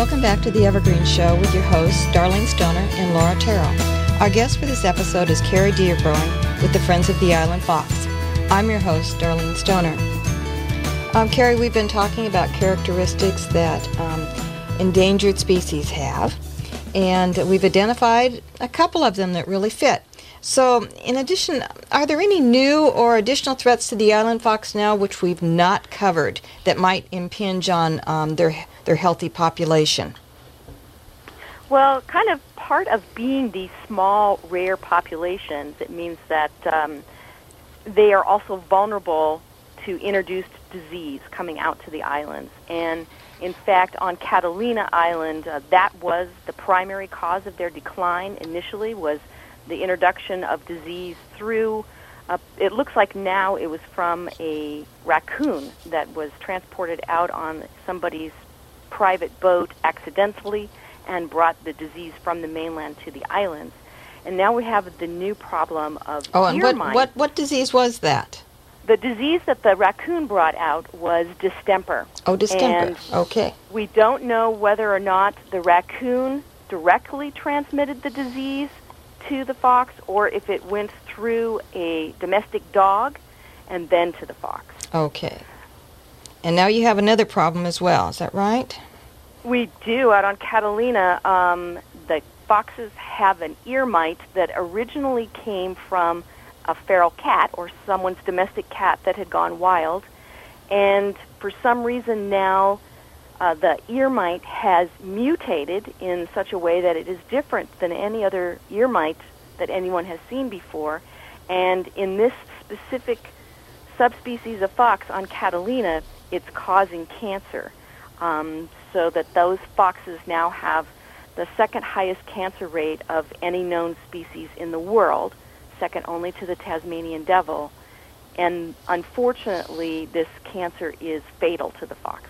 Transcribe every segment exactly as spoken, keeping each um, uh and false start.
Welcome back to the Evergreen Show with your hosts, Darlene Stoner and Laura Terrell. Our guest for this episode is Carrie Dearborn with the Friends of the Island Fox. I'm your host, Darlene Stoner. Um, Carrie, we've been talking about characteristics that um, endangered species have, and we've identified a couple of them that really fit. So, in addition, are there any new or additional threats to the island fox now which we've not covered that might impinge on um, their their healthy population? Well, kind of part of being these small, rare populations, it means that um, they are also vulnerable to introduced disease coming out to the islands. And in fact, on Catalina Island, uh, that was the primary cause of their decline initially, was the introduction of disease through, uh, it looks like now it was from a raccoon that was transported out on somebody's private boat accidentally and brought the disease from the mainland to the islands. And now we have the new problem of Oh, and ear what, mites. what, what disease was that? The disease that the raccoon brought out was distemper. Oh, distemper. And okay. we don't know whether or not the raccoon directly transmitted the disease to the fox or if it went through a domestic dog and then to the fox. Okay. And now you have another problem as well, is that right? We do. Out on Catalina, um, the foxes have an ear mite that originally came from a feral cat or someone's domestic cat that had gone wild. And for some reason now, uh, the ear mite has mutated in such a way that it is different than any other ear mite that anyone has seen before. And in this specific subspecies of fox on Catalina, it's causing cancer. Um, so that those foxes now have the second highest cancer rate of any known species in the world, second only to the Tasmanian devil. And unfortunately, this cancer is fatal to the foxes.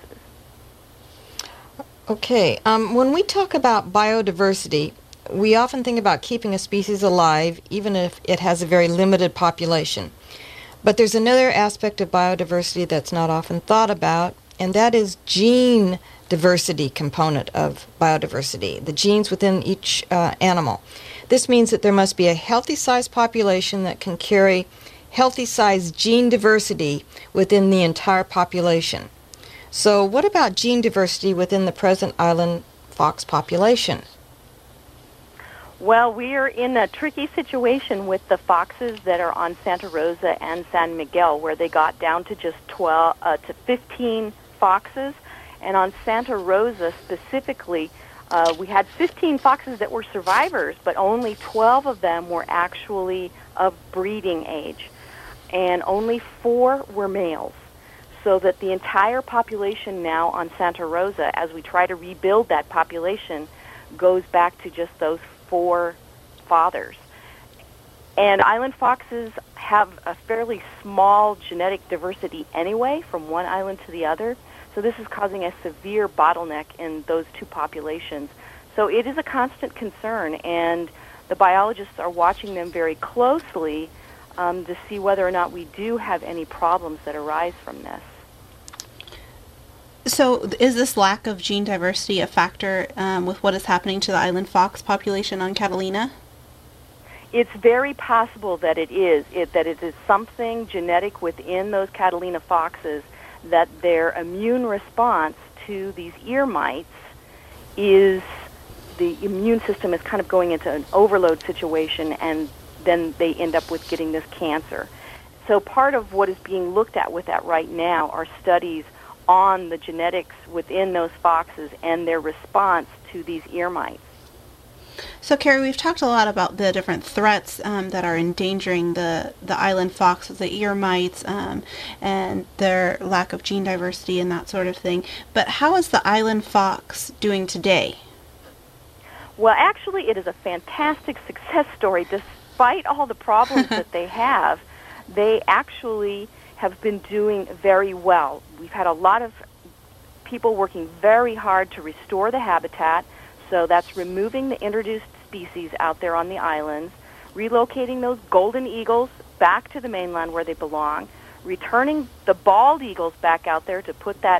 Okay. Um, when we talk about biodiversity, we often think about keeping a species alive, even if it has a very limited population. But there's another aspect of biodiversity that's not often thought about, and that is gene diversity component of biodiversity, the genes within each uh, animal. This means that there must be a healthy-sized population that can carry healthy-sized gene diversity within the entire population. So what about gene diversity within the present island fox population? Well, we are in a tricky situation with the foxes that are on Santa Rosa and San Miguel, where they got down to just twelve uh, to fifteen foxes. And on Santa Rosa specifically, uh, we had fifteen foxes that were survivors, but only twelve of them were actually of breeding age, and only four were males. So that the entire population now on Santa Rosa, as we try to rebuild that population, goes back to just those four fathers. And island foxes have a fairly small genetic diversity anyway from one island to the other. So this is causing a severe bottleneck in those two populations. So it is a constant concern, and the biologists are watching them very closely um, to see whether or not we do have any problems that arise from this. So is this lack of gene diversity a factor um, with what is happening to the island fox population on Catalina? It's very possible that it is, it, that it is something genetic within those Catalina foxes, that their immune response to these ear mites is, the immune system is kind of going into an overload situation, and then they end up with getting this cancer. So part of what is being looked at with that right now are studies on the genetics within those foxes and their response to these ear mites. So, Carrie, we've talked a lot about the different threats um, that are endangering the, the island fox, the ear mites, um, and their lack of gene diversity and that sort of thing. But how is the island fox doing today? Well, actually, it is a fantastic success story. Despite all the problems that they have, they actually have been doing very well. We've had a lot of people working very hard to restore the habitat. So that's removing the introduced species out there on the islands, relocating those golden eagles back to the mainland where they belong, returning the bald eagles back out there to put that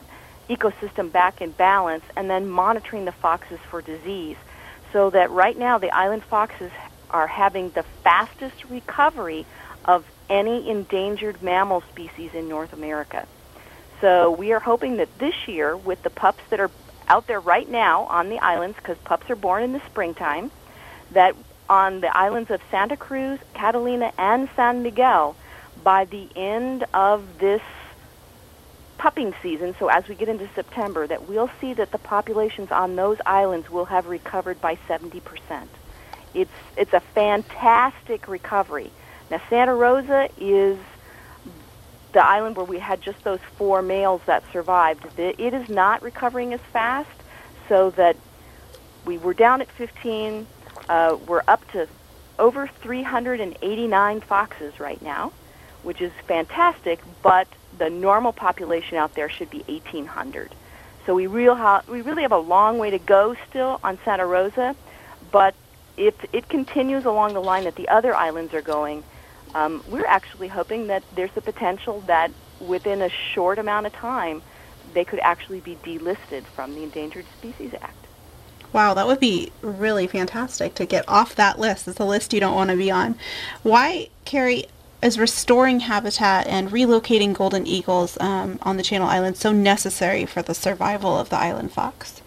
ecosystem back in balance, and then monitoring the foxes for disease. So that right now the island foxes are having the fastest recovery of any endangered mammal species in North America. So we are hoping that this year, with the pups that are out there right now on the islands, because pups are born in the springtime, that on the islands of Santa Cruz, Catalina, and San Miguel, by the end of this pupping season, so as we get into September, that we'll see that the populations on those islands will have recovered by seventy percent. It's, it's a fantastic recovery. Now, Santa Rosa is the island where we had just those four males that survived. It is not recovering as fast, so that we were down at fifteen. Uh, we're up to over three hundred eighty-nine foxes right now, which is fantastic, but the normal population out there should be eighteen hundred. So we, real ha- we really have a long way to go still on Santa Rosa, but if it continues along the line that the other islands are going, um, we're actually hoping that there's the potential that within a short amount of time, they could actually be delisted from the Endangered Species Act. Wow, that would be really fantastic to get off that list. It's a list you don't want to be on. Why, Carrie, is restoring habitat and relocating golden eagles um, on the Channel Islands so necessary for the survival of the island fox?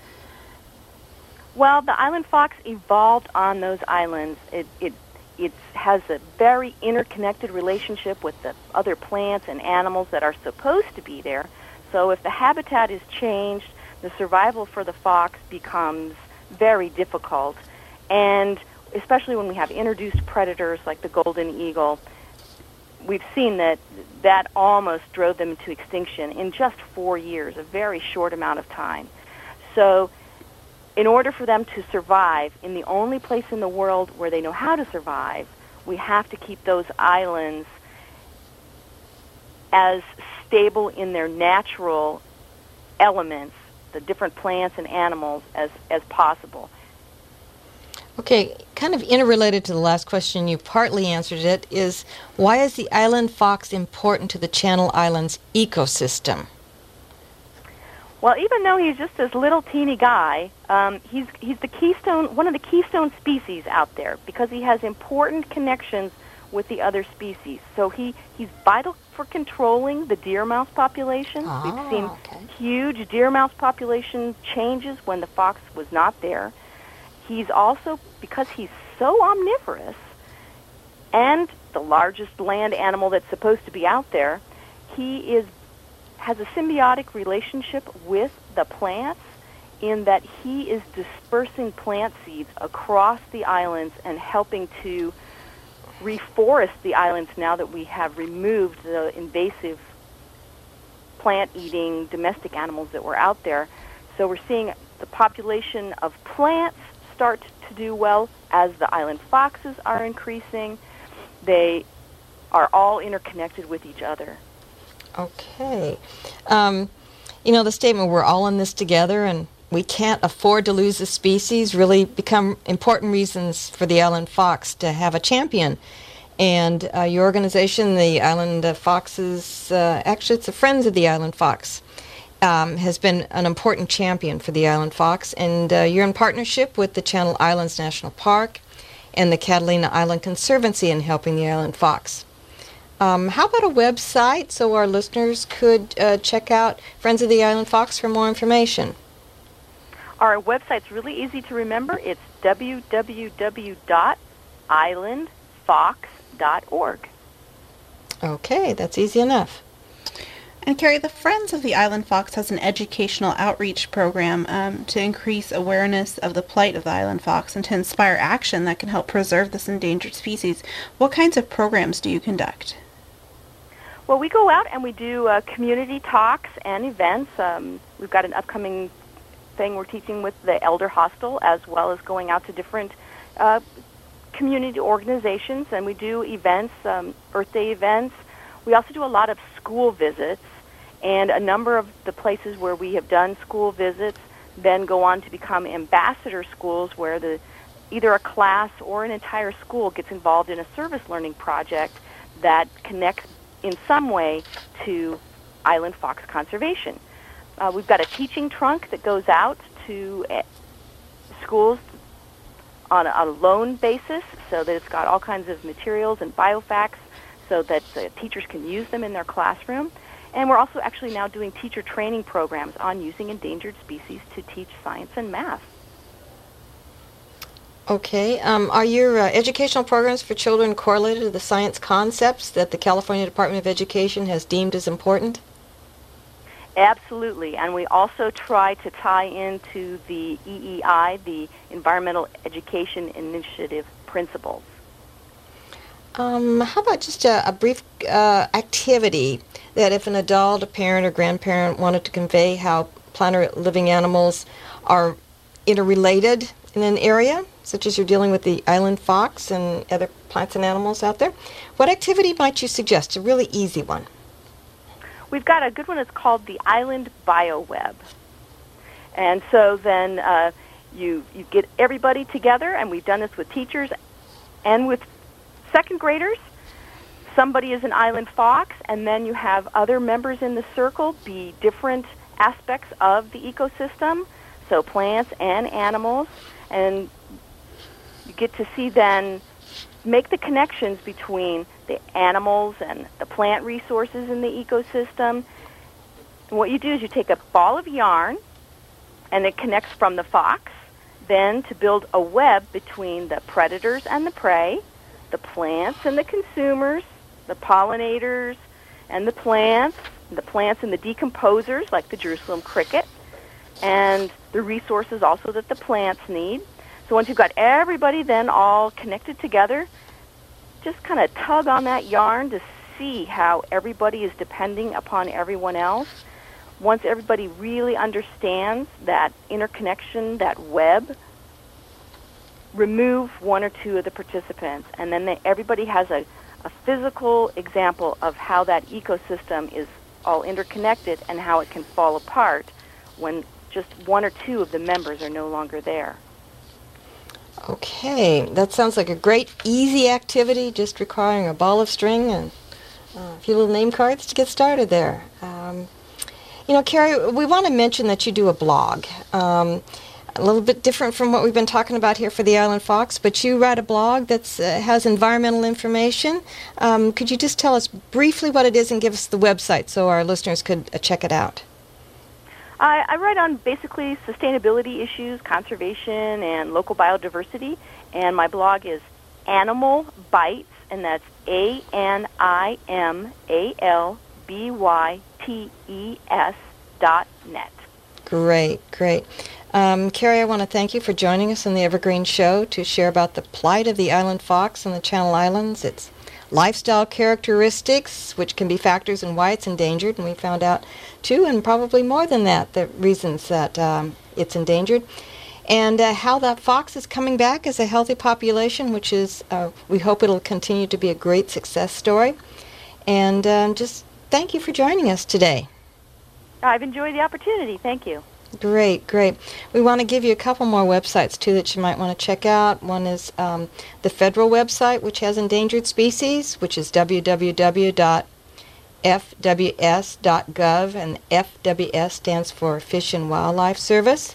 Well, the island fox evolved on those islands. It, it, it has a very interconnected relationship with the other plants and animals that are supposed to be there. So if the habitat is changed, the survival for the fox becomes very difficult. And especially when we have introduced predators like the golden eagle, we've seen that that almost drove them into extinction in just four years, a very short amount of time. So in order for them to survive in the only place in the world where they know how to survive, we have to keep those islands as stable in their natural elements, the different plants and animals, as, as possible. Okay, kind of interrelated to the last question, you partly answered it, is why is the island fox important to the Channel Islands ecosystem? Well, even though he's just this little teeny guy, um, he's he's the keystone, one of the keystone species out there, because he has important connections with the other species. So he, he's vital for controlling the deer mouse population. Oh, We've seen okay. huge deer mouse population changes when the fox was not there. He's also, because he's so omnivorous and the largest land animal that's supposed to be out there, he is has a symbiotic relationship with the plants in that he is dispersing plant seeds across the islands and helping to reforest the islands now that we have removed the invasive plant-eating domestic animals that were out there. So we're seeing the population of plants start to do well as the island foxes are increasing. They are all interconnected with each other. Okay. Um, you know, the statement, we're all in this together and we can't afford to lose the species, really become important reasons for the island fox to have a champion. And uh, your organization, the Island uh, Foxes, uh, actually it's the Friends of the Island Fox, um, has been an important champion for the island fox. And uh, you're in partnership with the Channel Islands National Park and the Catalina Island Conservancy in helping the island fox. Um, how about a website so our listeners could uh, check out Friends of the Island Fox for more information? Our website's really easy to remember. It's w w w dot island fox dot org. Okay, that's easy enough. And Carrie, the Friends of the Island Fox has an educational outreach program um, to increase awareness of the plight of the island fox and to inspire action that can help preserve this endangered species. What kinds of programs do you conduct? Well, we go out and we do uh, community talks and events. Um, we've got an upcoming thing we're teaching with the Elder Hostel, as well as going out to different uh, community organizations, and we do events, um, Earth Day events. We also do a lot of school visits, and a number of the places where we have done school visits then go on to become ambassador schools, where the either a class or an entire school gets involved in a service learning project that connects in some way to island fox conservation. Uh, we've got a teaching trunk that goes out to uh, schools on a, on a loan basis, so that it's got all kinds of materials and biofacts so that uh, teachers can use them in their classroom. And we're also actually now doing teacher training programs on using endangered species to teach science and math. Okay. Um, are your uh, educational programs for children correlated to the science concepts that the California Department of Education has deemed as important? Absolutely, and we also try to tie into the E E I, the Environmental Education Initiative principles. Um, how about just a, a brief uh, activity that if an adult, a parent, or grandparent wanted to convey how planet living animals are interrelated in an area, such as you're dealing with the island fox and other plants and animals out there, what activity might you suggest? A really easy one. We've got a good one that's called the Island BioWeb. And so then uh, you, you get everybody together, and we've done this with teachers and with second graders. Somebody is an island fox, and then you have other members in the circle be different aspects of the ecosystem, so plants and animals, and you get to see then make the connections between the animals and the plant resources in the ecosystem. And what you do is you take a ball of yarn, and it connects from the fox, then to build a web between the predators and the prey, the plants and the consumers, the pollinators and the plants, the plants and the decomposers like the Jerusalem cricket, and the resources also that the plants need. So once you've got everybody then all connected together, just kind of tug on that yarn to see how everybody is depending upon everyone else. Once everybody really understands that interconnection, that web, remove one or two of the participants, and then they, everybody has a, a physical example of how that ecosystem is all interconnected and how it can fall apart when just one or two of the members are no longer there. Okay, that sounds like a great, easy activity, just requiring a ball of string and uh, a few little name cards to get started there. Um, you know, Carrie, we want to mention that you do a blog. Um, a little bit different from what we've been talking about here for the Island Fox, but you write a blog that uh, has environmental information. Um, could you just tell us briefly what it is and give us the website so our listeners could uh, check it out? I, I write on basically sustainability issues, conservation, and local biodiversity, and my blog is Animal Bites, and that's A N I M A L B Y T E S dot net. Great, great. Um, Carrie, I want to thank you for joining us on the Evergreen Show to share about the plight of the island fox in the Channel Islands, its lifestyle characteristics, which can be factors in why it's endangered, and we found out two and probably more than that, the reasons that um, it's endangered, and uh, how that fox is coming back as a healthy population, which is, uh, we hope it'll continue to be a great success story. And um, just thank you for joining us today. I've enjoyed the opportunity. Thank you. Great, great. We want to give you a couple more websites, too, that you might want to check out. One is um, the federal website, which has endangered species, which is w w w dot f w s dot gov, and F W S stands for Fish and Wildlife Service.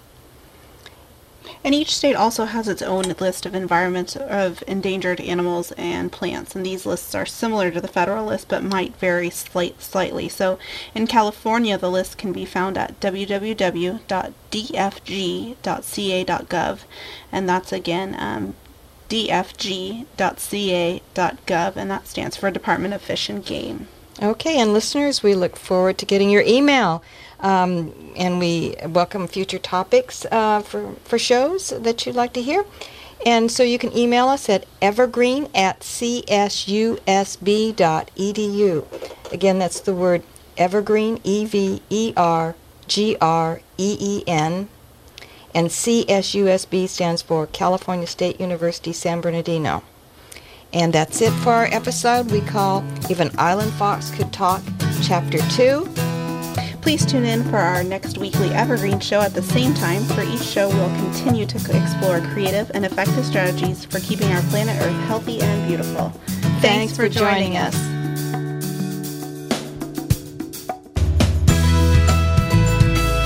And each state also has its own list of environments of endangered animals and plants, and these lists are similar to the federal list but might vary slight, slightly. So in California, the list can be found at w w w dot d f g dot c a dot gov, and that's again um, d f g dot c a dot gov, and that stands for Department of Fish and Game. Okay, and listeners, we look forward to getting your email. Um, and we welcome future topics uh, for, for shows that you'd like to hear. And so you can email us at evergreen at c s u s b dot e d u. Again, that's the word evergreen, E V E R G R E E N. And C S U S B stands for California State University, San Bernardino. And that's it for our episode we call If an Island Fox Could Talk, Chapter two. Please tune in for our next weekly Evergreen show at the same time. For each show, we'll continue to explore creative and effective strategies for keeping our planet Earth healthy and beautiful. Thanks, Thanks for joining us. us.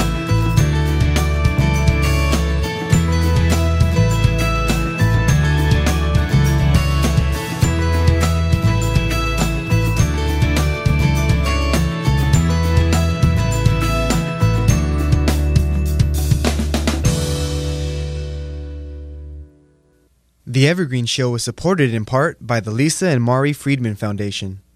The Evergreen Show was supported in part by the Lisa and Mari Friedman Foundation.